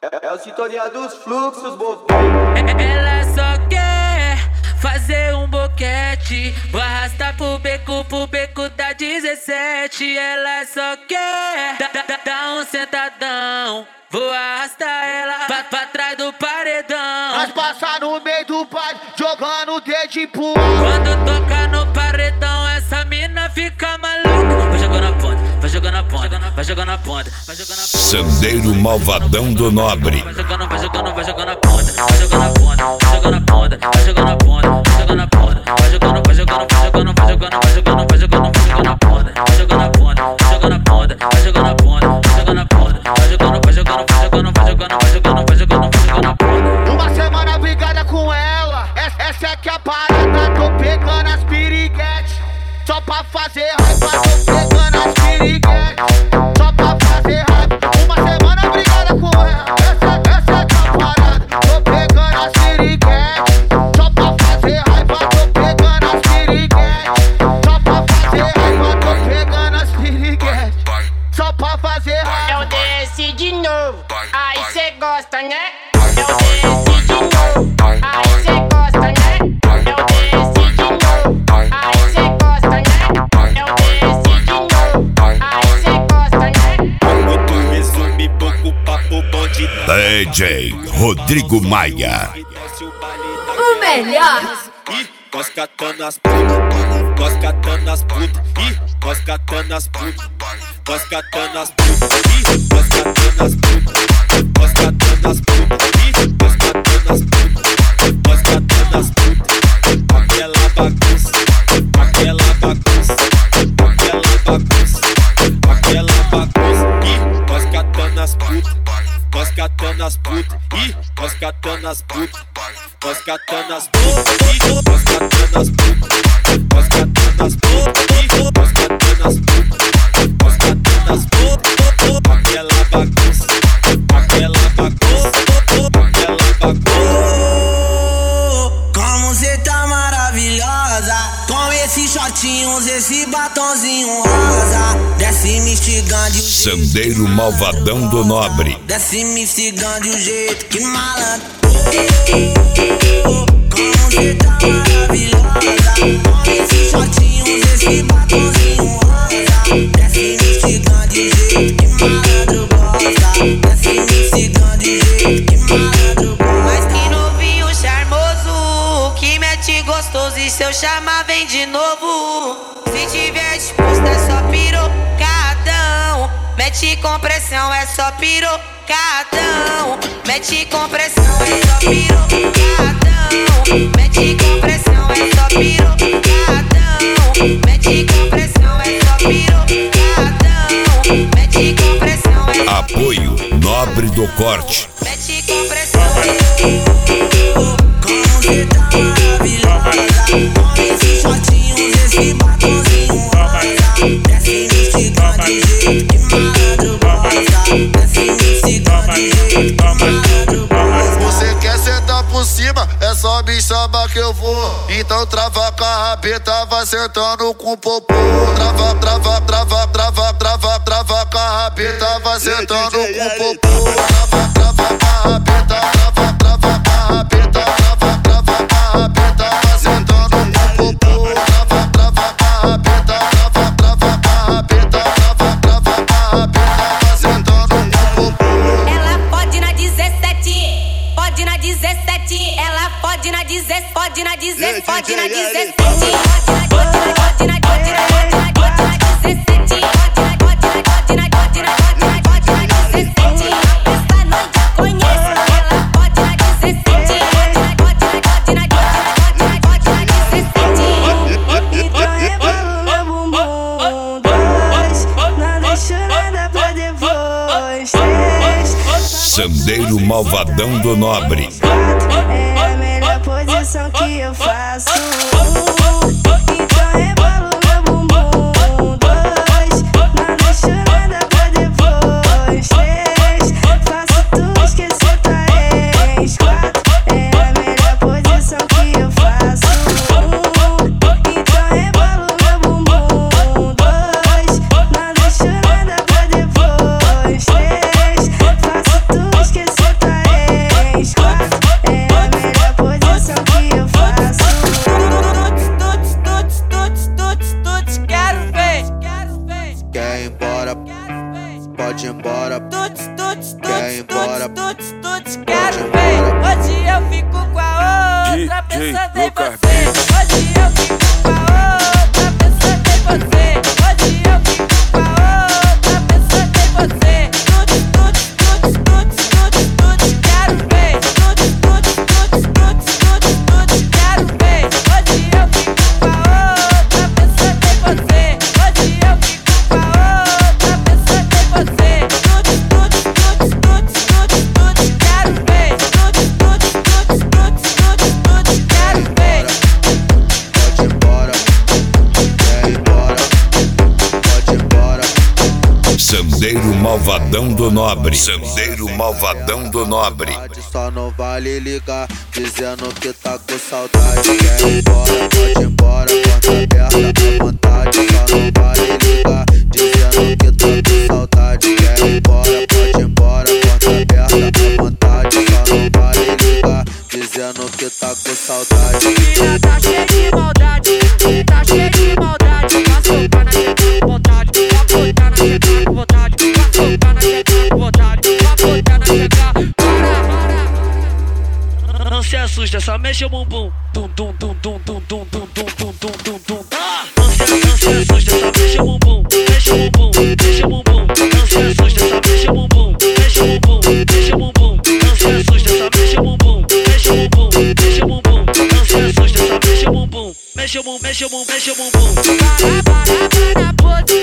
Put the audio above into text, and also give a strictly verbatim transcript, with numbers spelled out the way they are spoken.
É a sintonia dos fluxos, bobo. Ela só quer fazer um boquete, vou arrastar pro beco, pro beco da dezessete. Ela só quer dar da, da um sentadão, vou arrastar ela pra, pra trás do paredão. Nós passa no meio do baile, jogando o dedo em pua. Quando toca no paredão, essa mina fica maluca. Vai jogando a ponta, vai jogando a ponta, vai jogando a ponta, vai jogando a ponta. Sandeiro Malvadão do Nobre. Vai jogando, vai jogando, vai jogando a ponta, vai jogando a ponta, vai jogando a ponta, vai jogando a ponta, vai jogando a ponta, vai jogando, vai jogando, vai jogando, vai jogando, vai jogando, vai jogando, vai jogando a ponta, vai jogando a ponta, vai jogando a ponta, vai jogando a ponta, vai jogando a ponta, vai jogando, vai jogando, vai jogando, vai jogando, vai jogando, vai jogando, vai jogando a ponta. Uma semana brigada com ela, essa, essa é que é a parada, tô pegando as piriguetes. Só pra fazer raiva, tô pegando as piriguetes. Só pra fazer raiva, uma semana brigada com ela, essa, essa é que é a parada, tô pegando as piriguetes. Só pra fazer raiva, tô pegando as piriguetes. Só pra fazer raiva, tô pegando as piriguetes. Só pra fazer raiva. Eu desci de novo, aí cê gosta, né? Eu desci de novo, aí cê gosta, né? Eu desci de novo, aí cê gosta, né? Eu desci de novo, aí cê gosta, né? Muito resume, pouco papo, bom de D J Rodrigo Maia. O melhor. Ih, nós catando as putas, nós catando as putas, ih, nós catando as putas, nós catando as putas, ih, nós catando as putas, nós catando as putas, ih, nós catando as putas, nós catando as putas, aquela bagunça, aquela bagunça, aquela bagunça, aquela bagunça, ih, nós catando as putas, nós catando as putas, ih, nós catando as putas, nós catando as putas, ih, nós catando as putas, nós catando as putas, ih, nós catando as putas, nós catando as putas, aquela bagunça, aquela bagunça, aquela bagunça. Como cê tá maravilhosa, com esses shortinhos, esse batonzinho rosa. Desce me instigando de um jeito Sandeiro Malvadão do Nobre. Desce me instigando de um jeito que malandro. Como cê tá maravilhosa, com esses shortinhos, esse batonzinho rosa. Desce me instigando de um jeito que malandro gosta. Desce me instigando de um jeito que malandro gosta. Mas que novinho charmoso, que mete gostoso e se eu chamar vem de novo. Se tiver disposto é só pirocadão, mete com pressão é só pirocadão, mete com pressão é só pirocadão, mete com pressão é só pirocadão, mete com pressão é só pirocadão, mete com pressão é só Apoio Nobre do Corte. mete com pressão. Como cê tá maravilhosa, com esses shortinhos, esse batonzinho rosa. Desce me instigando de jeito que malandro gosta. Desce me instigando de jeito que malandro gosta. Você quer sentar por cima, é só me chamar que eu vou. Então trava com a rabeta, vai sentando com o popô. Trava, trava, trava, trava, trava, trava com a rabeta, vai sentando com o popô. Trava, trava com a rabeta, trava, trava com a rabeta, trava, trava com a rabeta, vai sentando com o popô. Trava, trava com a rabeta, trava, trava com a rabeta, trava, trava com a rabeta, vai sentando com o popô. Ela pode na dezessete, pode na dezessete, ela pode na dezessete, pode na dezessete, pode na dezessete, pode na, pode na, pode na, pode na, pode na, pode na dezessete, pode na, pode na, pode na, pode na, pode na, pode na dezessete. Esta noite eu conheço, ela pode na dezessete, pode na, pode na, pode na, pode na, pode na, pode na dezessete. Então rebola meu bumbum, dois, não deixo nada pra depois, três, Sandeiro Malvadão do Nobre. é a melhor posição que eu faço. Então rebola meu bumbum, dois, não deixo nada pra depois, três, faço tu esquecer tua ex, quatro, é a melhor posição que eu faço. Então rebola meu bumbum, dois, não deixo nada pra depois, três, faço tu esquecer embora. Tuts, tuts, tuts, quero ver. Hoje eu fico com a outra, pensando em você. Hoje eu fico com a outra, pensando em você. Hoje eu fico com a outra, pensando em você. Tuts, tuts, tuts, tuts, tuts, tuts, quero ver. Tuts, tuts, tuts, tuts, tuts, tuts, quero ver. Hoje eu fico com a outra, pensando em você. Hoje eu fico com a outra, pensando em você. Tuts, tuts, tuts, tuts, tuts, tuts, quero ver. Tuts, tuts, tuts, tuts, tuts, tuts, quero ver. Pode ir embora, quer ir embora, pode ir embora. Sandeiro Malvadão do Nobre. Sandeiro Malvadão do Nobre. Só não vale ligar, dizendo que tá com saudade. Quer ir embora, pode ir embora, porta aberta à vontade. Só não vale ligar, dizendo que tá com saudade. Quer ir embora, pode ir embora, porta aberta à vontade. Só não vale ligar, dizendo que tá com saudade. Menina tá cheia de maldade, tá cheia de maldade. Vai soltar na teta com vontade, vai botar na teta com vontade. Vai soltar na teta com vontade, vai botar na teta. Para, para. Não se assusta, só mexe o bumbum. Dum, dum, dum, dum, dum, dum, dum, dum, dum, dum, dum, dum. Não se, não se assusta, só mexe o bumbum. Mexe o bumbum, mexe o bumbum. Não se assusta, só mexe o bumbum. Mexe o bumbum, mexe o bumbum. Não se assusta, só mexe o bumbum. Mexe o bumbum, mexe o bumbum. Não se assusta, só mexe o bumbum. Mexe o bumbum, mexe o bumbum, mexe o bumbum. Para, para, para, pode.